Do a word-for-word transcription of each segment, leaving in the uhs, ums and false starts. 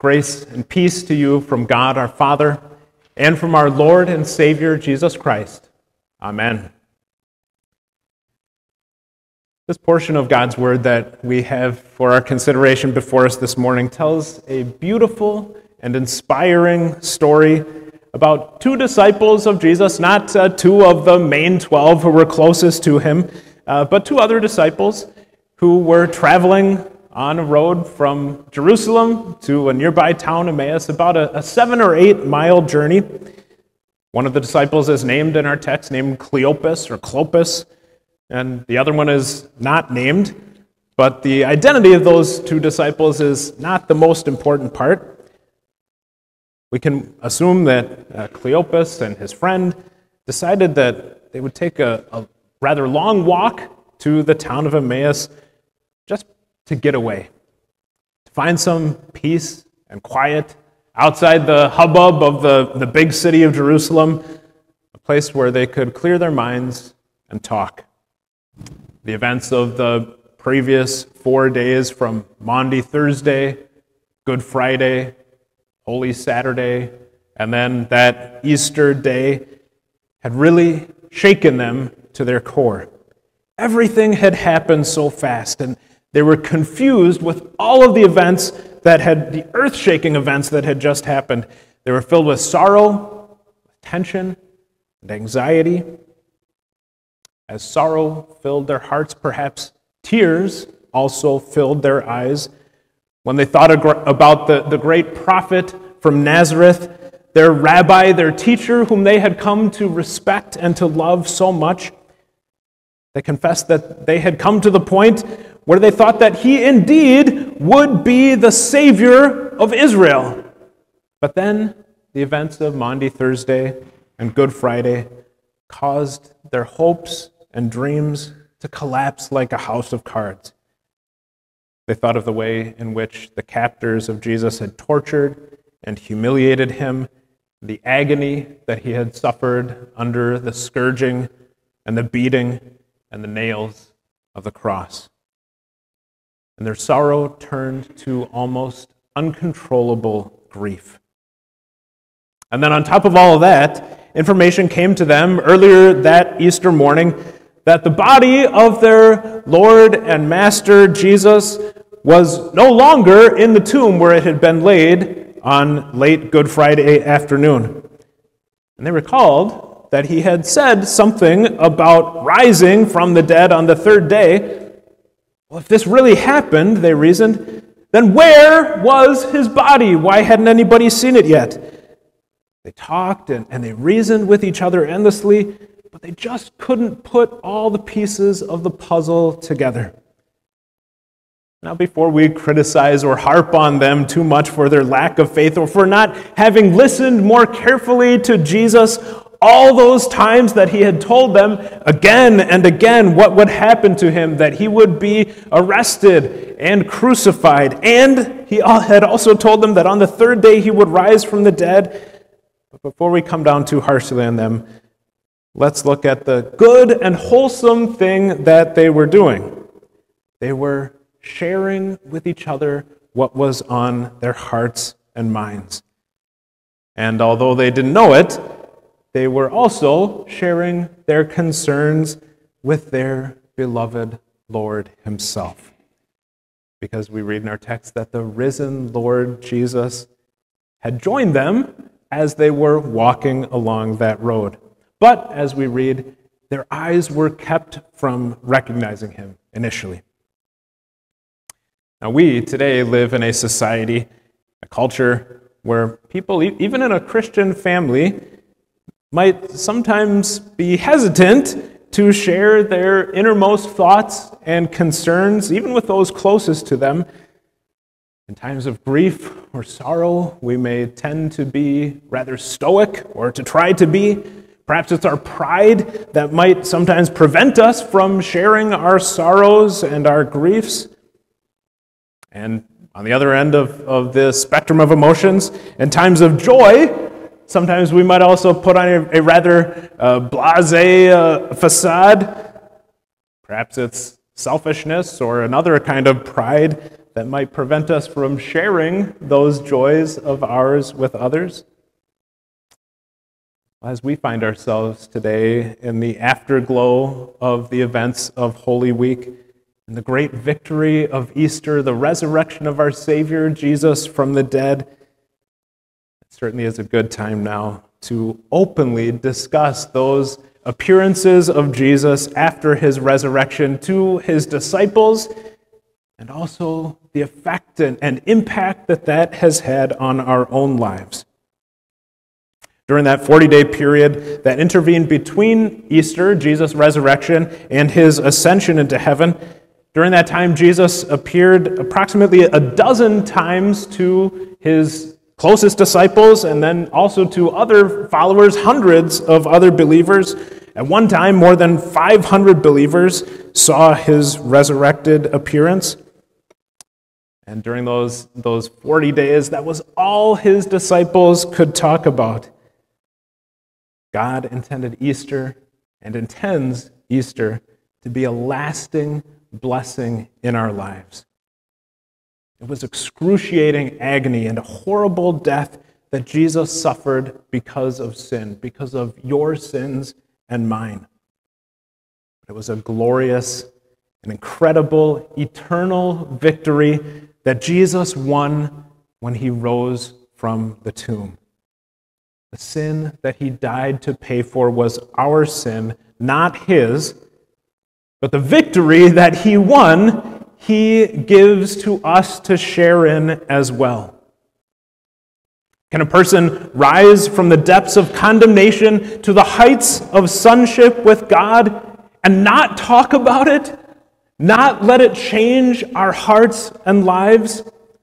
Grace and peace to you from God our Father and from our Lord and Savior Jesus Christ. Amen. This portion of God's Word that we have for our consideration before us this morning tells a beautiful and inspiring story about two disciples of Jesus, not uh, two of the main twelve who were closest to him, uh, but two other disciples who were traveling on a road from Jerusalem to a nearby town, Emmaus, about a, a seven or eight mile journey. One of the disciples is named in our text, named Cleopas or Clopas, and the other one is not named, but the identity of those two disciples is not the most important part. We can assume that uh, Cleopas and his friend decided that they would take a, a rather long walk to the town of Emmaus just to get away, to find some peace and quiet outside the hubbub of the, the big city of Jerusalem, a place where they could clear their minds and talk. The events of the previous four days from Maundy Thursday, Good Friday, Holy Saturday, and then that Easter day had really shaken them to their core. Everything had happened so fast, and they were confused with all of the events that had, the earth-shaking events that had just happened. They were filled with sorrow, tension, and anxiety. As sorrow filled their hearts, perhaps tears also filled their eyes when they thought about the, the great prophet from Nazareth, their rabbi, their teacher, whom they had come to respect and to love so much. They confessed that they had come to the point where they thought that he indeed would be the Savior of Israel. But then the events of Maundy Thursday and Good Friday caused their hopes and dreams to collapse like a house of cards. They thought of the way in which the captors of Jesus had tortured and humiliated him, the agony that he had suffered under the scourging and the beating and the nails of the cross. And their sorrow turned to almost uncontrollable grief. And then on top of all of that, information came to them earlier that Easter morning that the body of their Lord and Master Jesus was no longer in the tomb where it had been laid on late Good Friday afternoon. And they recalled that he had said something about rising from the dead on the third day. Well, if this really happened, they reasoned, then where was his body? Why hadn't anybody seen it yet? They talked and, and they reasoned with each other endlessly, but they just couldn't put all the pieces of the puzzle together. Now, before we criticize or harp on them too much for their lack of faith or for not having listened more carefully to Jesus all those times that he had told them again and again what would happen to him, that he would be arrested and crucified, and he had also told them that on the third day he would rise from the dead. But before we come down too harshly on them, let's look at the good and wholesome thing that they were doing. They were sharing with each other what was on their hearts and minds. And although they didn't know it, they were also sharing their concerns with their beloved Lord himself. Because we read in our text that the risen Lord Jesus had joined them as they were walking along that road. But as we read, their eyes were kept from recognizing him initially. Now, we today live in a society, a culture, where people, even in a Christian family, might sometimes be hesitant to share their innermost thoughts and concerns, even with those closest to them. In times of grief or sorrow, we may tend to be rather stoic, or to try to be. Perhaps it's our pride that might sometimes prevent us from sharing our sorrows and our griefs. And on the other end of, of the spectrum of emotions, in times of joy, sometimes we might also put on a, a rather uh, blasé uh, facade. Perhaps it's selfishness or another kind of pride that might prevent us from sharing those joys of ours with others? As we find ourselves today in the afterglow of the events of Holy Week, and the great victory of Easter, the resurrection of our Savior, Jesus, from the dead, it certainly is a good time now to openly discuss those appearances of Jesus after his resurrection to his disciples, and also the effect and, and impact that that has had on our own lives. During that forty-day period that intervened between Easter, Jesus' resurrection, and his ascension into heaven, during that time, Jesus appeared approximately a dozen times to his closest disciples and then also to other followers, hundreds of other believers. At one time, more than five hundred believers saw his resurrected appearance. And during those, those forty days, that was all his disciples could talk about. God intended Easter and intends Easter to be a lasting blessing in our lives. It was excruciating agony and a horrible death that Jesus suffered because of sin, because of your sins and mine. But it was a glorious and incredible, eternal victory that Jesus won when he rose from the tomb. The sin that he died to pay for was our sin, not his. But the victory that he won, he gives to us to share in as well. Can a person rise from the depths of condemnation to the heights of sonship with God and not talk about it? Not let it change our hearts and lives?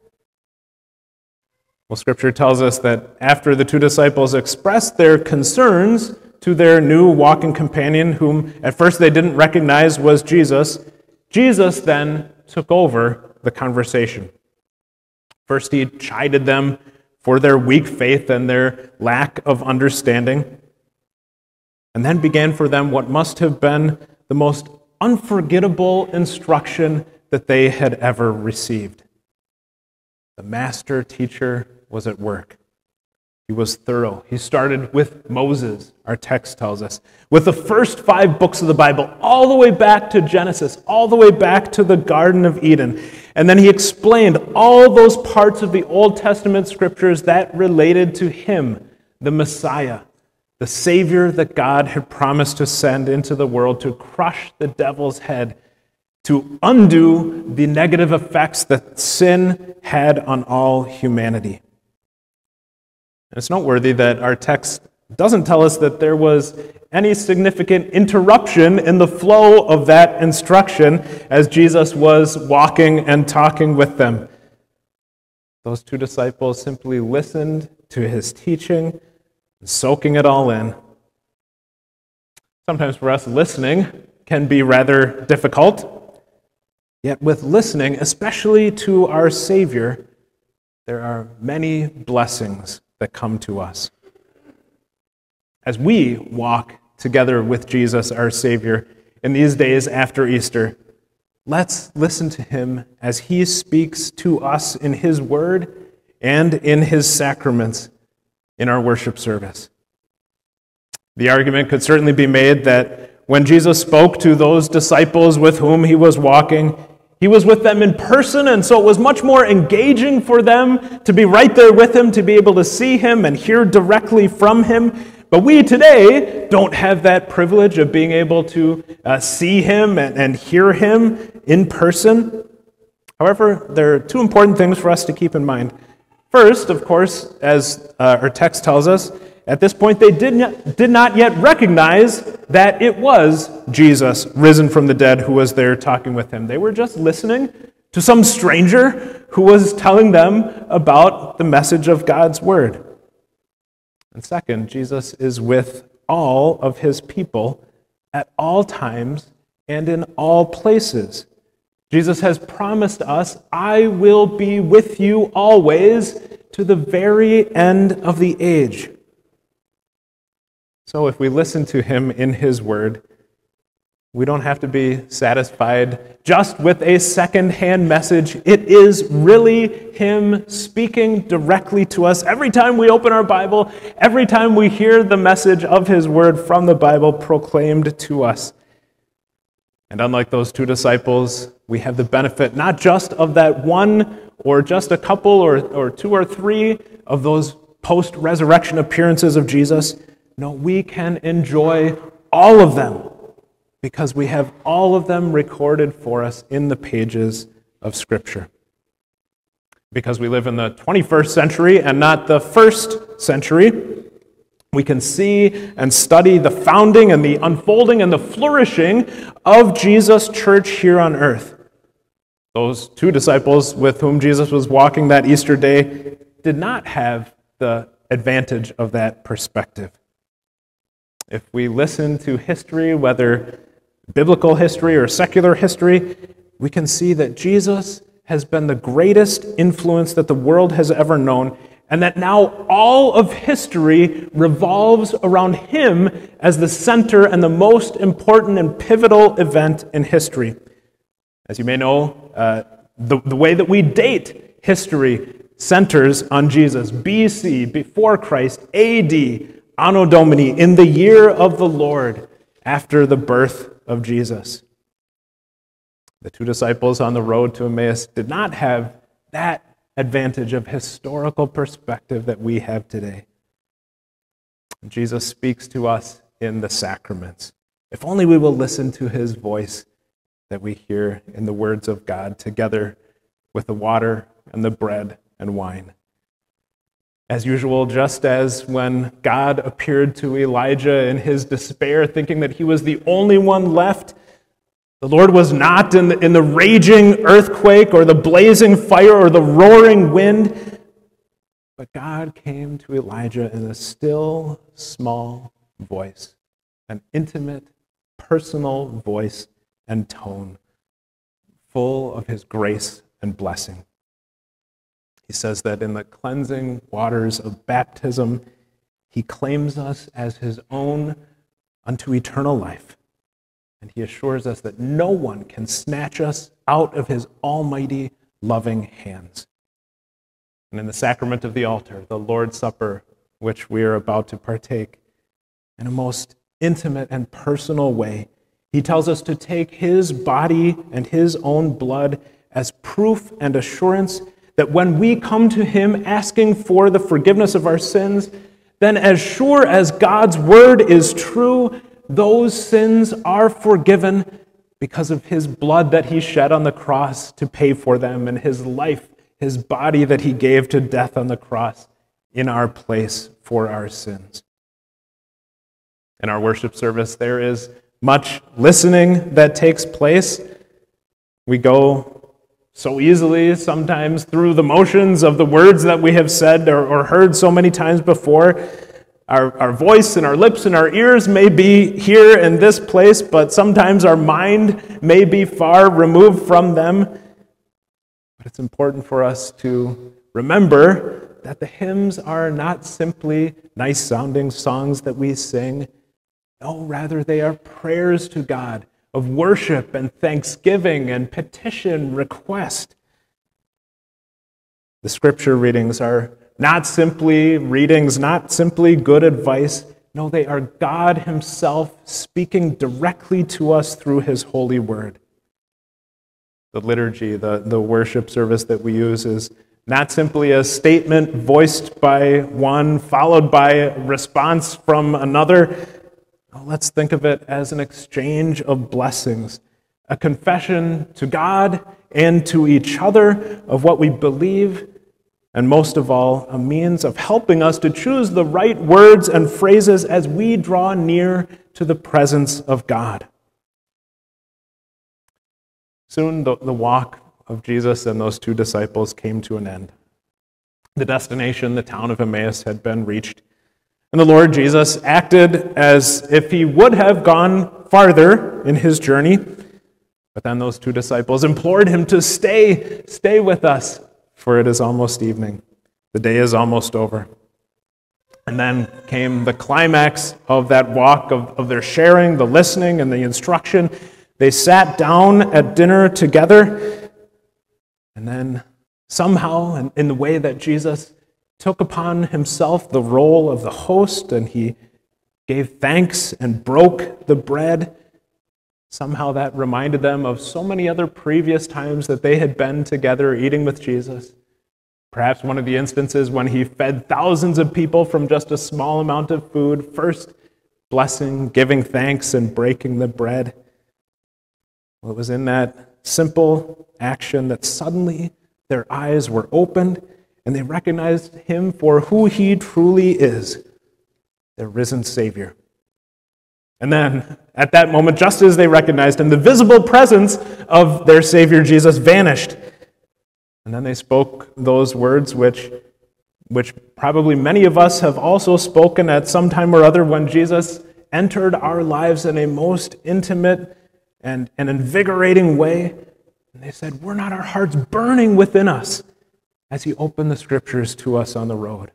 Well, Scripture tells us that after the two disciples expressed their concerns to their new walking companion, whom at first they didn't recognize was Jesus, Jesus then took over the conversation. First, he chided them for their weak faith and their lack of understanding, and then began for them what must have been the most unforgettable instruction that they had ever received. The master teacher was at work. He was thorough. He started with Moses, our text tells us, with the first five books of the Bible, all the way back to Genesis, all the way back to the Garden of Eden. And then he explained all those parts of the Old Testament scriptures that related to him, the Messiah, the Savior that God had promised to send into the world to crush the devil's head, to undo the negative effects that sin had on all humanity. And it's noteworthy that our text doesn't tell us that there was any significant interruption in the flow of that instruction as Jesus was walking and talking with them. Those two disciples simply listened to his teaching, soaking it all in. Sometimes for us, listening can be rather difficult. Yet with listening, especially to our Savior, there are many blessings that come to us. As we walk together with Jesus, our Savior, in these days after Easter, let's listen to him as he speaks to us in his word and in his sacraments in our worship service. The argument could certainly be made that when Jesus spoke to those disciples with whom he was walking, he was with them in person, and so it was much more engaging for them to be right there with him, to be able to see him and hear directly from him. But we today don't have that privilege of being able to uh, see him and, and hear him in person. However, there are two important things for us to keep in mind. First, of course, as uh, our text tells us, at this point they did not, did not yet recognize that it was Jesus risen from the dead who was there talking with him. They were just listening to some stranger who was telling them about the message of God's word. And second, Jesus is with all of his people at all times and in all places. Jesus has promised us, I will be with you always to the very end of the age. So if we listen to him in his word, We don't have to be satisfied just with a second-hand message. It is really Him speaking directly to us every time we open our Bible, every time we hear the message of His Word from the Bible proclaimed to us. And unlike those two disciples, we have the benefit not just of that one or just a couple or, or two or three of those post-resurrection appearances of Jesus. No, we can enjoy all of them, because we have all of them recorded for us in the pages of Scripture. Because we live in the twenty-first century and not the first century, we can see and study the founding and the unfolding and the flourishing of Jesus' church here on earth. Those two disciples with whom Jesus was walking that Easter day did not have the advantage of that perspective. If we listen to history, whether biblical history or secular history, we can see that Jesus has been the greatest influence that the world has ever known, and that now all of history revolves around Him as the center and the most important and pivotal event in history. As you may know, uh, the, the way that we date history centers on Jesus. B C, before Christ, A D, Anno Domini, in the year of the Lord, after the birth of Jesus. The two disciples on the road to Emmaus did not have that advantage of historical perspective that we have today. Jesus speaks to us in the sacraments. If only we will listen to His voice that we hear in the words of God together with the water and the bread and wine. As usual, just as when God appeared to Elijah in his despair, thinking that he was the only one left, the Lord was not in the, in the raging earthquake or the blazing fire or the roaring wind, but God came to Elijah in a still, small voice, an intimate, personal voice and tone, full of His grace and blessing. He says that in the cleansing waters of baptism, He claims us as His own unto eternal life. And He assures us that no one can snatch us out of His almighty, loving hands. And in the sacrament of the altar, the Lord's Supper, which we are about to partake, in a most intimate and personal way, He tells us to take His body and His own blood as proof and assurance that when we come to Him asking for the forgiveness of our sins, then as sure as God's word is true, those sins are forgiven because of His blood that He shed on the cross to pay for them, and His life, His body that He gave to death on the cross in our place for our sins. In our worship service, there is much listening that takes place. We go so easily sometimes through the motions of the words that we have said or, or heard so many times before. Our, our voice and our lips and our ears may be here in this place, but sometimes our mind may be far removed from them. But it's important for us to remember that the hymns are not simply nice-sounding songs that we sing. No, rather they are prayers to God of worship and thanksgiving and petition, request. The scripture readings are not simply readings, not simply good advice. No, they are God Himself speaking directly to us through His holy word. The liturgy, the, the worship service that we use is not simply a statement voiced by one, followed by a response from another. Let's think of it as an exchange of blessings, a confession to God and to each other of what we believe, and most of all, a means of helping us to choose the right words and phrases as we draw near to the presence of God. Soon the, the walk of Jesus and those two disciples came to an end. The destination, the town of Emmaus, had been reached. And the Lord Jesus acted as if He would have gone farther in His journey. But then those two disciples implored Him to stay, stay with us, for it is almost evening. The day is almost over. And then came the climax of that walk, of, of their sharing, the listening, and the instruction. They sat down at dinner together, and then somehow, in, in the way that Jesus took upon himself the role of the host, and he gave thanks and broke the bread, somehow that reminded them of so many other previous times that they had been together eating with Jesus. Perhaps one of the instances when he fed thousands of people from just a small amount of food, first blessing, giving thanks, and breaking the bread. Well, it was in that simple action that suddenly their eyes were opened and they recognized him for who he truly is, their risen Savior. And then, at that moment, just as they recognized him, the visible presence of their Savior Jesus vanished. And then they spoke those words which, which probably many of us have also spoken at some time or other when Jesus entered our lives in a most intimate and, and invigorating way. And they said, were not our hearts burning within us as he opened the scriptures to us on the road?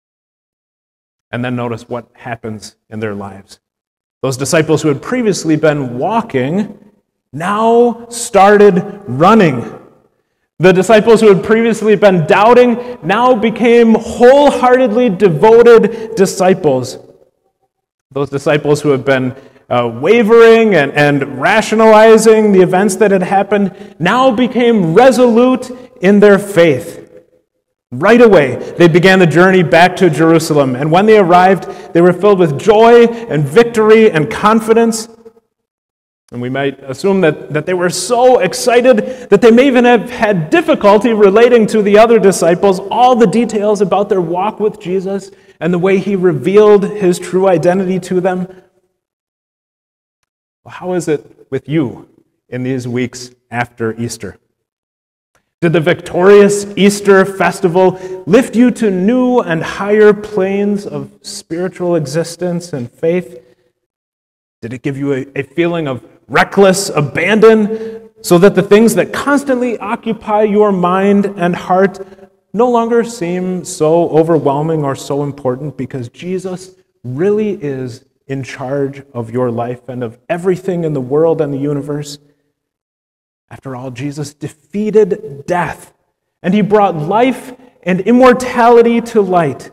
And then notice what happens in their lives. Those disciples who had previously been walking now started running. The disciples who had previously been doubting now became wholeheartedly devoted disciples. Those disciples who had been uh, wavering and, and rationalizing the events that had happened now became resolute in their faith. Right away, they began the journey back to Jerusalem, and when they arrived, they were filled with joy and victory and confidence. And we might assume that, that they were so excited that they may even have had difficulty relating to the other disciples all the details about their walk with Jesus and the way he revealed his true identity to them. Well, how is it with you in these weeks after Easter? Did the victorious Easter festival lift you to new and higher planes of spiritual existence and faith? Did it give you a, a feeling of reckless abandon so that the things that constantly occupy your mind and heart no longer seem so overwhelming or so important because Jesus really is in charge of your life and of everything in the world and the universe? After all, Jesus defeated death, and he brought life and immortality to light.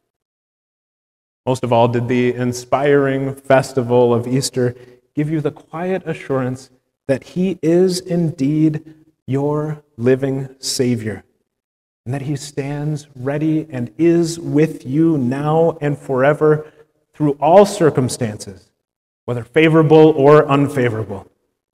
Most of all, did the inspiring festival of Easter give you the quiet assurance that he is indeed your living Savior, and that he stands ready and is with you now and forever through all circumstances, whether favorable or unfavorable?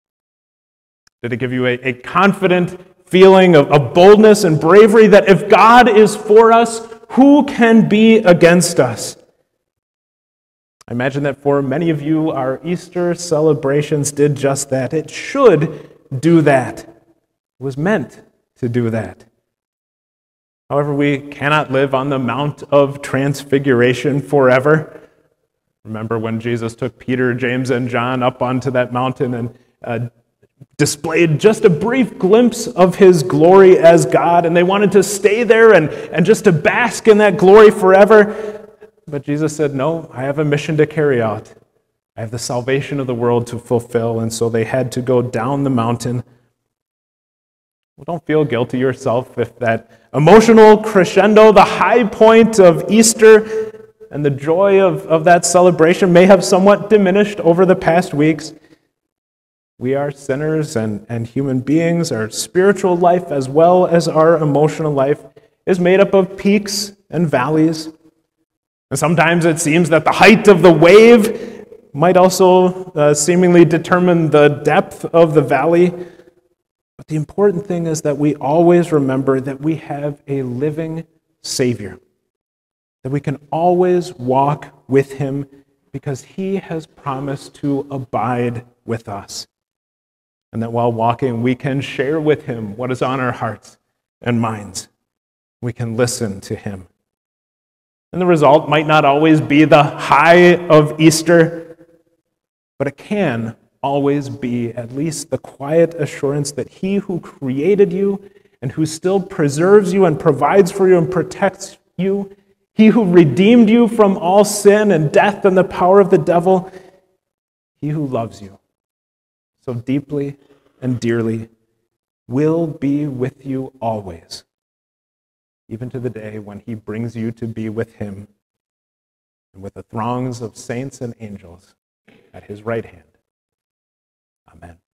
Did it give you a, a confident feeling of, of boldness and bravery that if God is for us, who can be against us? I imagine that for many of you, our Easter celebrations did just that. It should do that. It was meant to do that. However, we cannot live on the Mount of Transfiguration forever. Remember when Jesus took Peter, James, and John up onto that mountain and uh, displayed just a brief glimpse of his glory as God, and they wanted to stay there and, and just to bask in that glory forever. But Jesus said, no, I have a mission to carry out. I have the salvation of the world to fulfill, and so they had to go down the mountain. Well, don't feel guilty yourself if that emotional crescendo, the high point of Easter, and the joy of, of that celebration may have somewhat diminished over the past weeks. We are sinners and, and human beings. Our spiritual life, as well as our emotional life, is made up of peaks and valleys. And sometimes it seems that the height of the wave might also uh, seemingly determine the depth of the valley. But the important thing is that we always remember that we have a living Savior, that we can always walk with him because he has promised to abide with us. And that while walking, we can share with him what is on our hearts and minds. We can listen to him. And the result might not always be the high of Easter, but it can always be at least the quiet assurance that he who created you and who still preserves you and provides for you and protects you, He who redeemed you from all sin and death and the power of the devil, he who loves you so deeply and dearly, will be with you always, even to the day when he brings you to be with him and with the throngs of saints and angels at his right hand. Amen.